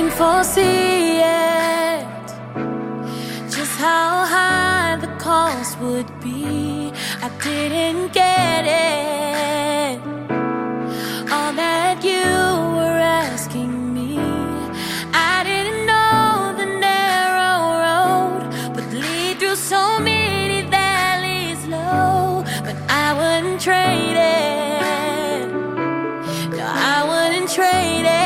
foresee it, just how high the cost would be. I didn't get it, all that you were asking me. I didn't know the narrow road would lead through so many valleys low, but I wouldn't trade it. No, I wouldn't trade it.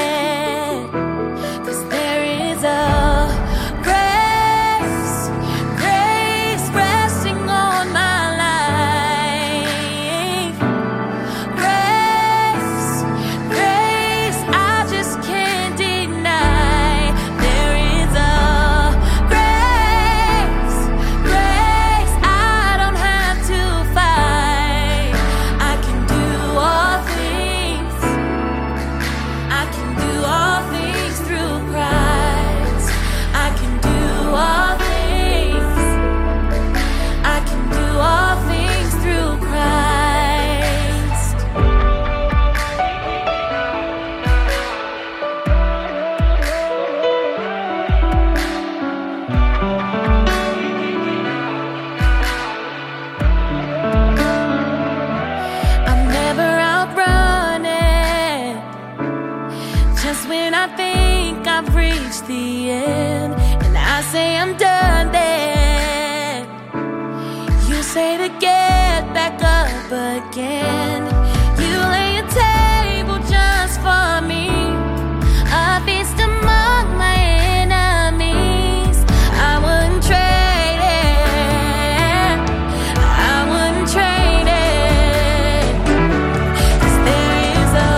When I think I've reached the end and I say I'm done, then you say to get back up again. You lay a table just for me, a feast among my enemies. I wouldn't trade it, I wouldn't trade it, 'cause there is a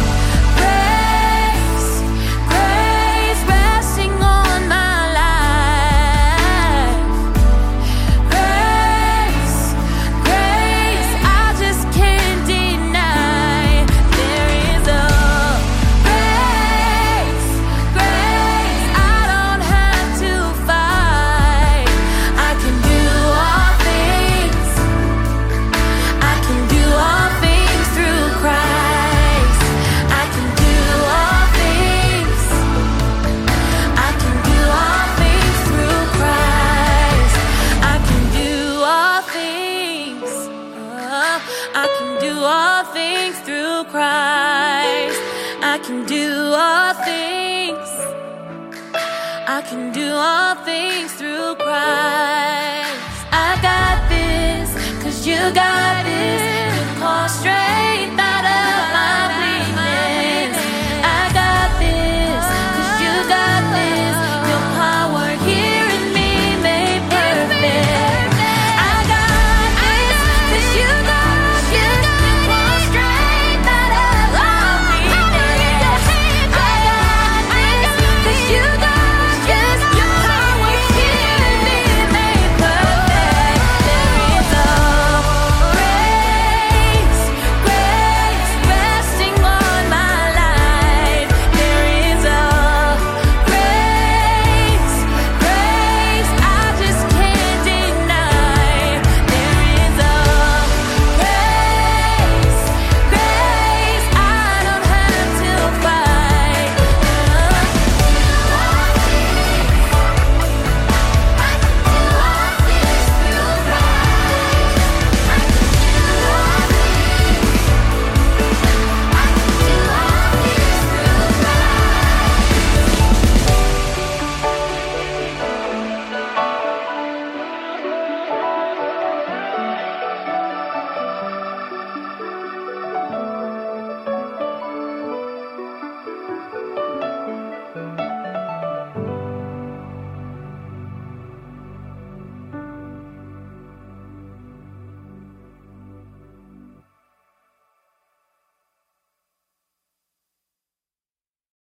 all things through Christ. I can do all things. I can do all things through Christ. I got this, 'cause you got this. Could cause straight